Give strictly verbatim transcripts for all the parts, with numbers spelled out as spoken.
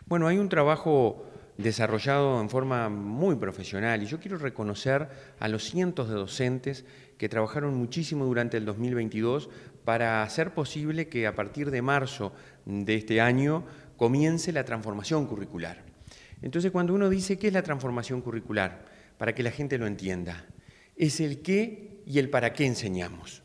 Bueno, hay un trabajo desarrollado en forma muy profesional y yo quiero reconocer a los cientos de docentes que trabajaron muchísimo durante el dos mil veintidós para hacer posible que a partir de marzo de este año comience la transformación curricular. Entonces, cuando uno dice ¿qué es la transformación curricular? Para que la gente lo entienda, es el qué y el para qué enseñamos,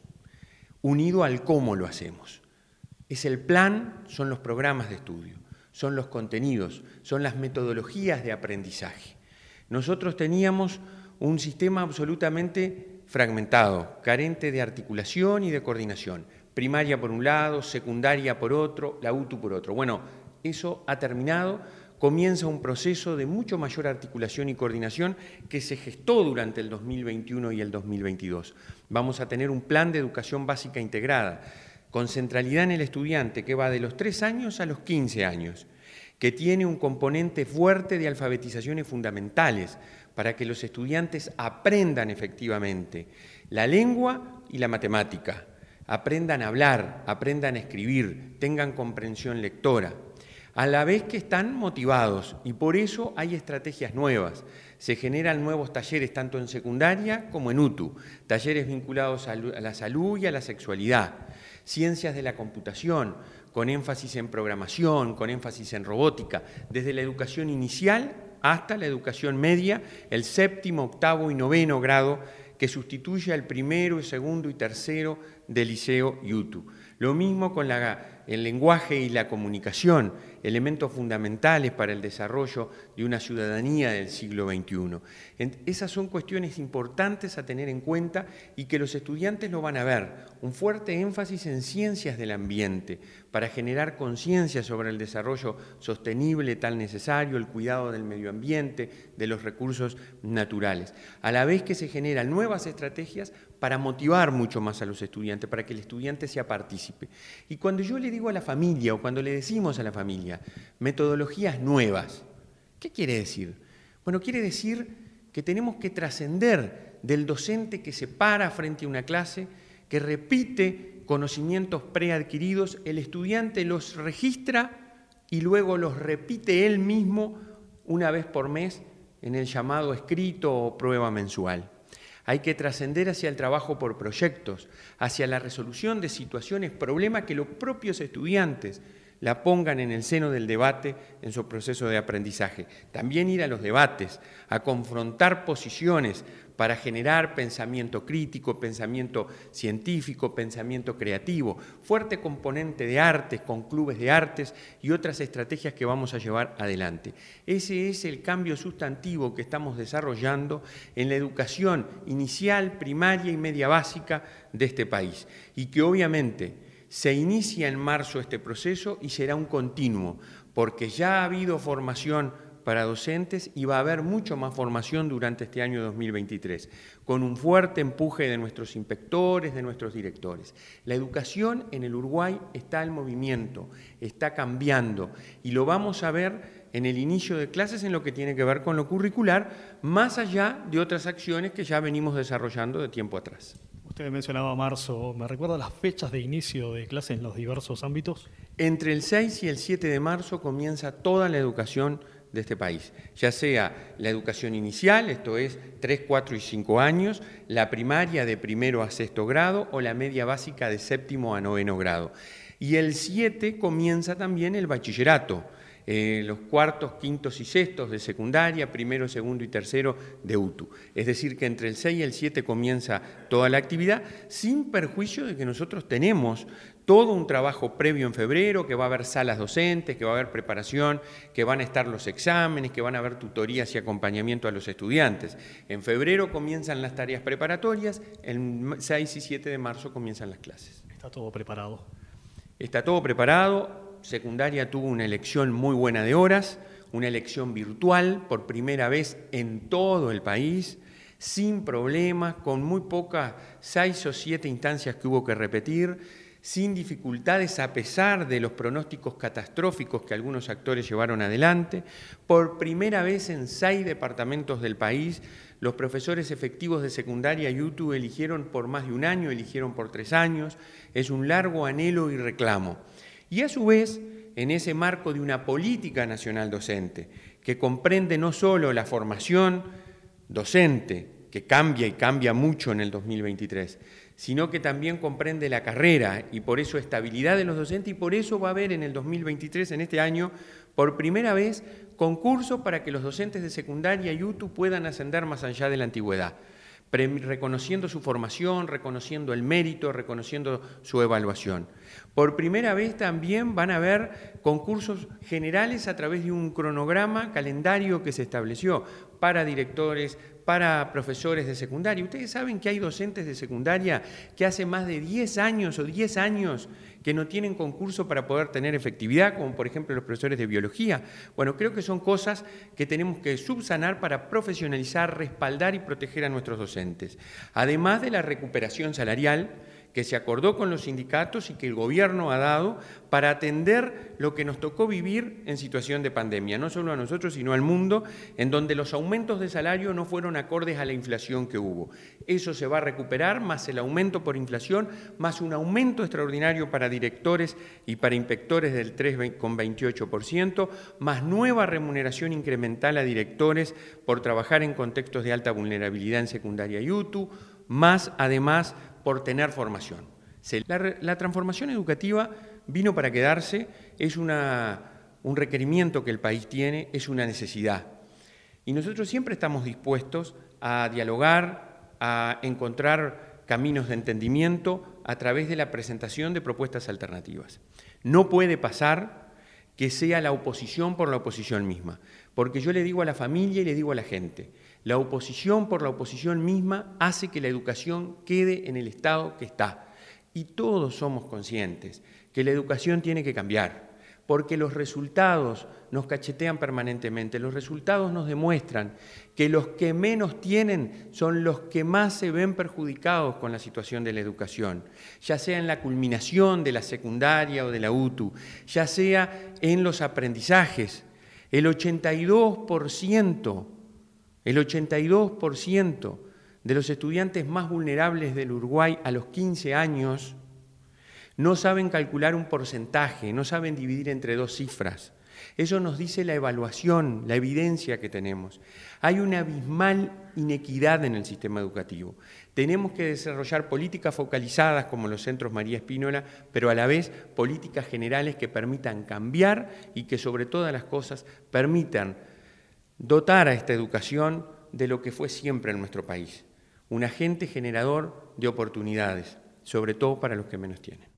unido al cómo lo hacemos. Es el plan, son los programas de estudio, son los contenidos, son las metodologías de aprendizaje. Nosotros teníamos un sistema absolutamente fragmentado, carente de articulación y de coordinación. Primaria por un lado, secundaria por otro, la U T U por otro. Bueno, eso ha terminado, comienza un proceso de mucho mayor articulación y coordinación que se gestó durante el dos mil veintiuno y el dos mil veintidós. Vamos a tener un plan de educación básica integrada, con centralidad en el estudiante, que va de los tres años a los quince años, que tiene un componente fuerte de alfabetizaciones fundamentales para que los estudiantes aprendan efectivamente la lengua y la matemática, aprendan a hablar, aprendan a escribir, tengan comprensión lectora, a la vez que están motivados, y por eso hay estrategias nuevas. Se generan nuevos talleres tanto en secundaria como en U T U, talleres vinculados a la salud y a la sexualidad, ciencias de la computación, con énfasis en programación, con énfasis en robótica, desde la educación inicial hasta la educación media, el séptimo, octavo y noveno grado, que sustituye al primero, segundo y tercero del liceo y U T U. Lo mismo con la, el lenguaje y la comunicación, elementos fundamentales para el desarrollo de una ciudadanía del siglo veintiuno. Esas son cuestiones importantes a tener en cuenta y que los estudiantes lo van a ver. Un fuerte énfasis en ciencias del ambiente para generar conciencia sobre el desarrollo sostenible tan necesario, el cuidado del medio ambiente, de los recursos naturales. A la vez que se generan nuevas estrategias para motivar mucho más a los estudiantes, para que el estudiante sea partícipe. Y cuando yo le digo a la familia o cuando le decimos a la familia metodologías nuevas, ¿qué quiere decir? Bueno, quiere decir que tenemos que trascender del docente que se para frente a una clase, que repite conocimientos preadquiridos, el estudiante los registra y luego los repite él mismo una vez por mes en el llamado escrito o prueba mensual. Hay que trascender hacia el trabajo por proyectos, hacia la resolución de situaciones, problemas que los propios estudiantes la pongan en el seno del debate en su proceso de aprendizaje. También ir a los debates, a confrontar posiciones para generar pensamiento crítico, pensamiento científico, pensamiento creativo, fuerte componente de artes, con clubes de artes y otras estrategias que vamos a llevar adelante. Ese es el cambio sustantivo que estamos desarrollando en la educación inicial, primaria y media básica de este país y que obviamente se inicia en marzo este proceso y será un continuo, porque ya ha habido formación para docentes y va a haber mucho más formación durante este año dos mil veintitrés, con un fuerte empuje de nuestros inspectores, de nuestros directores. La educación en el Uruguay está en movimiento, está cambiando y lo vamos a ver en el inicio de clases en lo que tiene que ver con lo curricular, más allá de otras acciones que ya venimos desarrollando de tiempo atrás. Usted mencionaba marzo, ¿me recuerda las fechas de inicio de clases en los diversos ámbitos? Entre el seis y el siete de marzo comienza toda la educación de este país, ya sea la educación inicial, esto es tres, cuatro y cinco años, la primaria de primero a sexto grado o la media básica de séptimo a noveno grado. Y el siete comienza también el bachillerato, Eh, los cuartos, quintos y sextos de secundaria, primero, segundo y tercero de U T U. Es decir, que entre el seis y el siete comienza toda la actividad, sin perjuicio de que nosotros tenemos todo un trabajo previo en febrero, que va a haber salas docentes, que va a haber preparación, que van a estar los exámenes, que van a haber tutorías y acompañamiento a los estudiantes. En febrero comienzan las tareas preparatorias, el seis y siete de marzo comienzan las clases. ¿Está todo preparado? Está todo preparado. Secundaria tuvo una elección muy buena de horas, una elección virtual por primera vez en todo el país, sin problemas, con muy pocas, seis o siete instancias que hubo que repetir, sin dificultades a pesar de los pronósticos catastróficos que algunos actores llevaron adelante. Por primera vez en seis departamentos del país, los profesores efectivos de secundaria y U T U eligieron por más de un año, eligieron por tres años. Es un largo anhelo y reclamo. Y a su vez, en ese marco de una política nacional docente, que comprende no solo la formación docente, que cambia y cambia mucho en el dos mil veintitrés, sino que también comprende la carrera y por eso estabilidad de los docentes, y por eso va a haber en el dos mil veintitrés, en este año, por primera vez, concurso para que los docentes de secundaria y U T U puedan ascender más allá de la antigüedad, reconociendo su formación, reconociendo el mérito, reconociendo su evaluación. Por primera vez también van a haber concursos generales a través de un cronograma, calendario que se estableció para directores, para profesores de secundaria. Ustedes saben que hay docentes de secundaria que hace más de diez años o diez años que no tienen concurso para poder tener efectividad, como por ejemplo los profesores de biología. Bueno, creo que son cosas que tenemos que subsanar para profesionalizar, respaldar y proteger a nuestros docentes. Además de la recuperación salarial que se acordó con los sindicatos y que el gobierno ha dado para atender lo que nos tocó vivir en situación de pandemia, no solo a nosotros, sino al mundo, en donde los aumentos de salario no fueron acordes a la inflación que hubo. Eso se va a recuperar, más el aumento por inflación, más un aumento extraordinario para directores y para inspectores del tres coma veintiocho por ciento, más nueva remuneración incremental a directores por trabajar en contextos de alta vulnerabilidad en secundaria y U T U, más además por tener formación. La, la transformación educativa vino para quedarse, es una, un requerimiento que el país tiene, es una necesidad. Y nosotros siempre estamos dispuestos a dialogar, a encontrar caminos de entendimiento a través de la presentación de propuestas alternativas. No puede pasar que sea la oposición por la oposición misma, porque yo le digo a la familia y le digo a la gente, la oposición por la oposición misma hace que la educación quede en el estado que está. Y todos somos conscientes que la educación tiene que cambiar, porque los resultados nos cachetean permanentemente, los resultados nos demuestran que los que menos tienen son los que más se ven perjudicados con la situación de la educación, ya sea en la culminación de la secundaria o de la U T U, ya sea en los aprendizajes. El ochenta y dos por ciento El ochenta y dos por ciento de los estudiantes más vulnerables del Uruguay a los quince años no saben calcular un porcentaje, no saben dividir entre dos cifras. Eso nos dice la evaluación, la evidencia que tenemos. Hay una abismal inequidad en el sistema educativo. Tenemos que desarrollar políticas focalizadas como los centros María Espínola, pero a la vez políticas generales que permitan cambiar y que sobre todas las cosas permitan dotar a esta educación de lo que fue siempre en nuestro país, un agente generador de oportunidades, sobre todo para los que menos tienen.